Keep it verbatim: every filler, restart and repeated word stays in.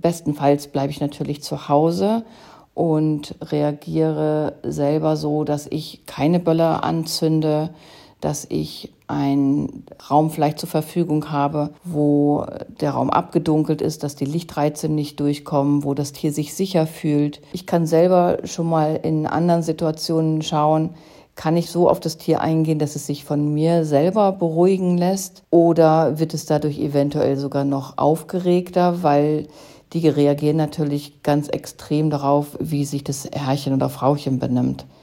Bestenfalls bleibe ich natürlich zu Hause und reagiere selber so, dass ich keine Böller anzünde, dass ich einen Raum vielleicht zur Verfügung habe, wo der Raum abgedunkelt ist, dass die Lichtreize nicht durchkommen, wo das Tier sich sicher fühlt. Ich kann selber schon mal in anderen Situationen schauen, kann ich so auf das Tier eingehen, dass es sich von mir selber beruhigen lässt, oder wird es dadurch eventuell sogar noch aufgeregter, weil die reagieren natürlich ganz extrem darauf, wie sich das Herrchen oder Frauchen benimmt.